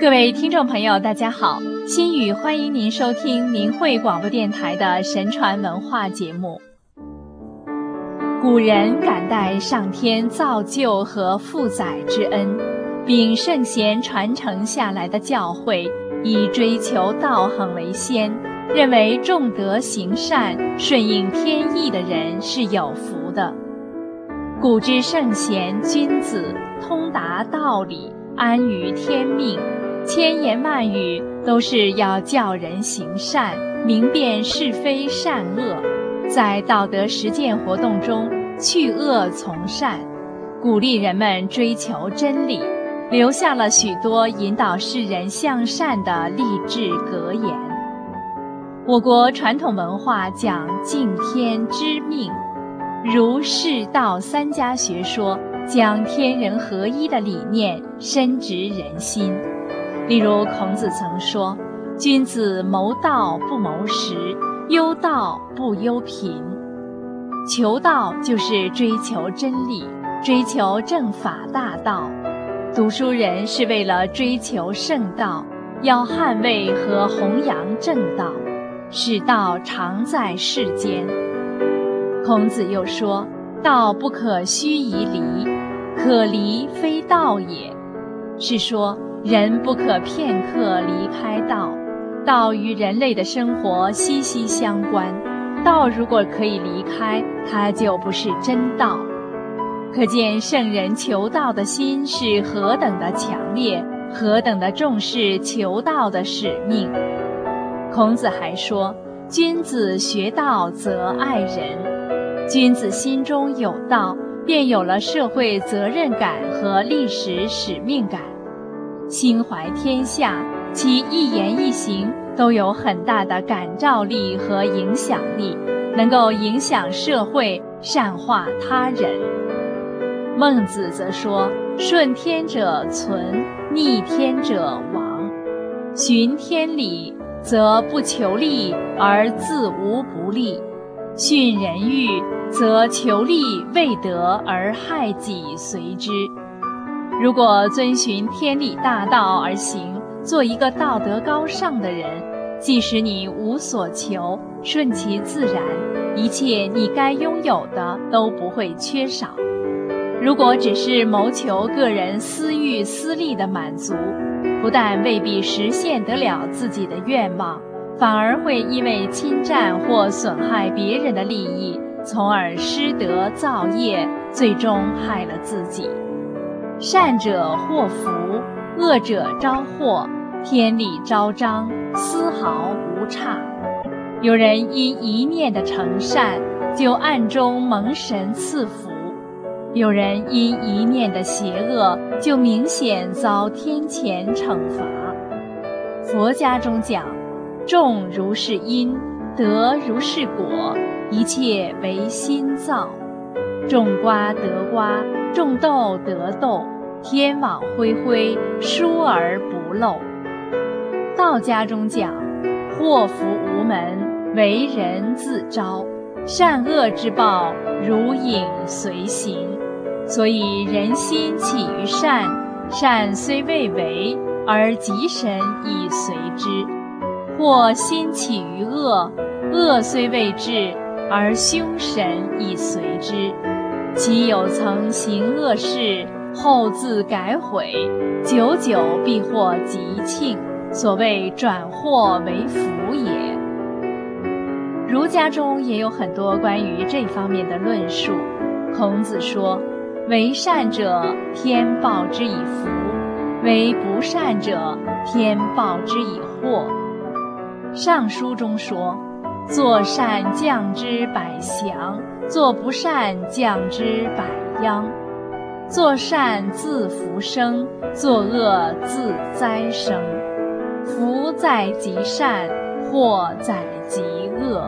各位听众朋友大家好，心语欢迎您收听明慧广播电台的神传文化节目。古人感戴上天造就和负载之恩，并圣贤传承下来的教诲，以追求道行为先，认为重德行善顺应天意的人是有福的。古之圣贤君子通达道理，安于天命，千言万语都是要教人行善，明辨是非善恶，在道德实践活动中去恶从善，鼓励人们追求真理，留下了许多引导世人向善的励志格言。我国传统文化讲敬天知命，儒释道三家学说将天人合一的理念深植人心。例如孔子曾说，君子谋道不谋食，忧道不忧贫。求道就是追求真理，追求正法大道。读书人是为了追求圣道，要捍卫和弘扬正道，使道常在世间。孔子又说，道不可虚以离，可离非道也。是说人不可片刻离开道，道与人类的生活息息相关，道如果可以离开，它就不是真道。可见圣人求道的心是何等的强烈，何等的重视求道的使命。孔子还说，君子学道则爱人。君子心中有道，便有了社会责任感和历史使命感。心怀天下，其一言一行都有很大的感召力和影响力，能够影响社会，善化他人。孟子则说，顺天者存，逆天者亡。循天理，则不求利而自无不利；训人欲，则求利未得而害己随之。如果遵循天理大道而行，做一个道德高尚的人，即使你无所求，顺其自然，一切你该拥有的都不会缺少。如果只是谋求个人私欲私利的满足，不但未必实现得了自己的愿望，反而会因为侵占或损害别人的利益，从而失德造业，最终害了自己。善者祸福，恶者招祸，天理昭彰，丝毫无差。有人因一念的诚善，就暗中蒙神赐福；有人因一念的邪恶，就明显遭天谴惩罚。佛家中讲，种如是因，得如是果，一切唯心造。种瓜得瓜，种豆得豆，天网恢恢，疏而不漏。道家中讲，祸福无门，为人自招，善恶之报，如影随形。所以人心起于善，善虽未为，而吉神以随之；或心起于恶，恶虽未至，而凶神以随之。其有曾行恶事，后自改悔，久久必获吉庆，所谓转祸为福也。儒家中也有很多关于这方面的论述。孔子说，为善者，天报之以福；为不善者，天报之以祸。尚书中说，做善降之百祥，做不善降之百殃。做善自福生，作恶自灾生。福在极善，祸在极恶。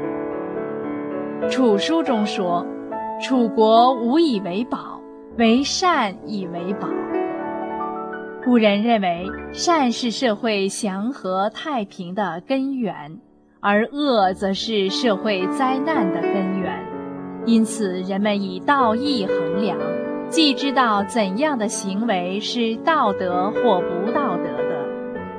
楚书中说，楚国无以为宝，为善以为宝。古人认为，善是社会祥和太平的根源，而恶则是社会灾难的根源。因此，人们以道义衡量，既知道怎样的行为是道德或不道德的，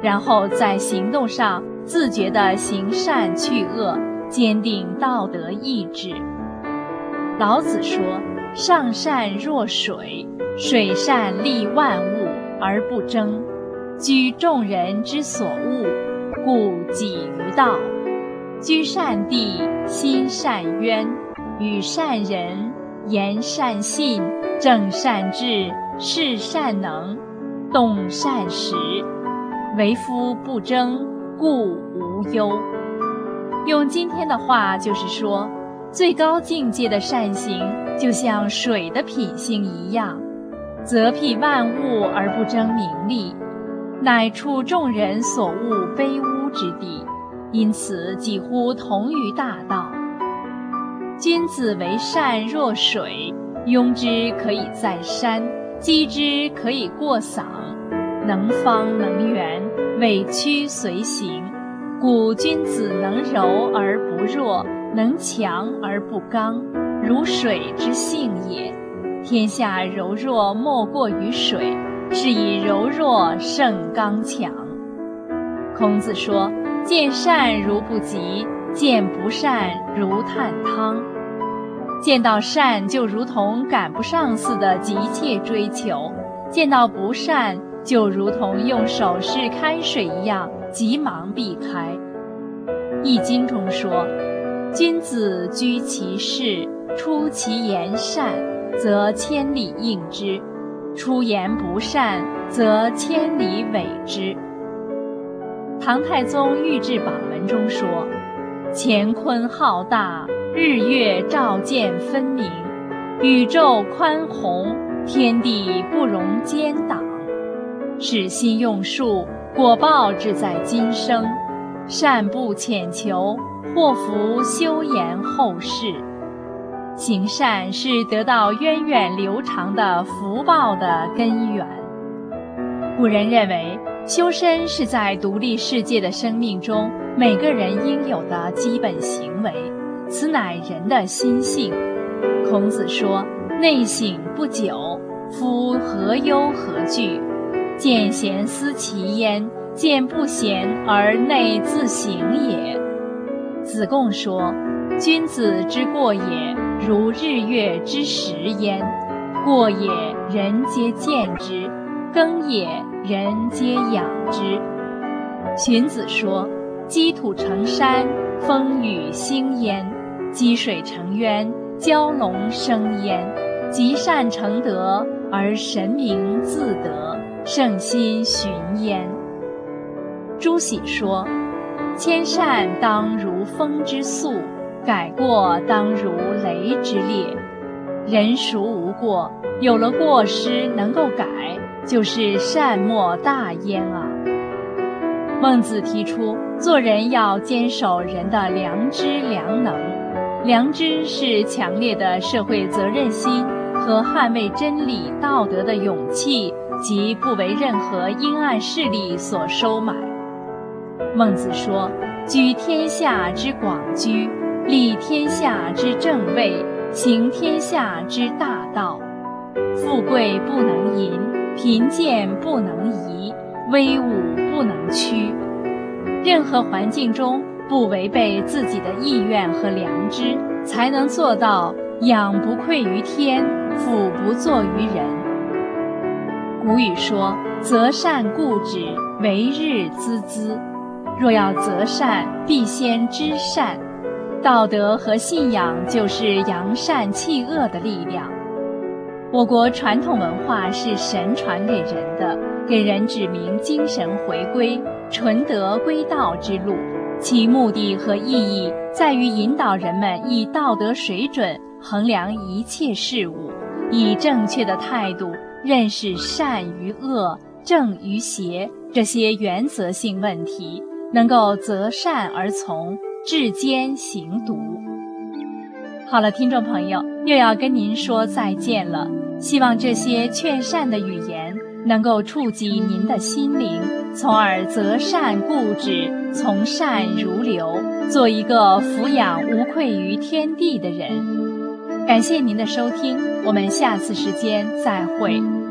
然后在行动上自觉地行善去恶，坚定道德意志。老子说：上善若水，水善利万物而不争，居众人之所恶，故几于道。居善地，心善渊，与善人，言善信，正善治，事善能，动善时，为夫不争，故无忧。用今天的话就是说，最高境界的善行就像水的品性一样，则辟万物而不争名利，乃处众人所恶卑污之地，因此几乎同于大道。君子为善若水，拥之可以在山，击之可以过嗓，能方能圆，委曲随行。故君子能柔而不弱，能强而不刚，如水之性也。天下柔弱莫过于水，是以柔弱胜刚强。孔子说：见善如不及，见不善如探汤。见到善就如同赶不上似的急切追求，见到不善就如同用手势开水一样急忙避开。易经中说：君子居其事，出其言善，则千里应之；出言不善，则千里委之。唐太宗御制榜文中说：乾坤浩大，日月照见分明，宇宙宽宏，天地不容奸党。使心用术，果报只在今生。善不浅求，祸福休延后世。行善是得到源远流长的福报的根源。古人认为，修身是在独立世界的生命中每个人应有的基本行为，此乃人的心性。孔子说：内省不久，夫何忧何惧？见贤思齐焉，见不贤而内自省也。子贡说：君子之过也，如日月之食焉。过也，人皆见之；耕也，人皆养之。荀子说：积土成山，风雨兴焉；积水成渊，蛟龙生焉。积善成德，而神明自得，圣心循焉。朱熹说：迁善当如风之速，改过当如雷之烈。人孰无过？有了过失能够改，就是善莫大焉啊。孟子提出，做人要坚守人的良知良能。良知是强烈的社会责任心和捍卫真理道德的勇气，及不为任何阴暗势力所收买。孟子说：居天下之广居，立天下之正位，行天下之大道。富贵不能淫，贫贱不能移，威武不能屈。任何环境中不违背自己的意愿和良知，才能做到养不愧于天，俯不作于人。古语说：择善固执，为日孜孜。若要择善，必先知善。道德和信仰就是扬善弃恶的力量。我国传统文化是神传给人的，给人指明精神回归、纯德归道之路，其目的和意义在于引导人们以道德水准衡量一切事物，以正确的态度认识善与恶、正与邪这些原则性问题，能够择善而从，至坚行笃。好了，听众朋友，又要跟您说再见了。希望这些劝善的语言能够触及您的心灵，从而择善固执，从善如流，做一个俯仰无愧于天地的人。感谢您的收听，我们下次时间再会。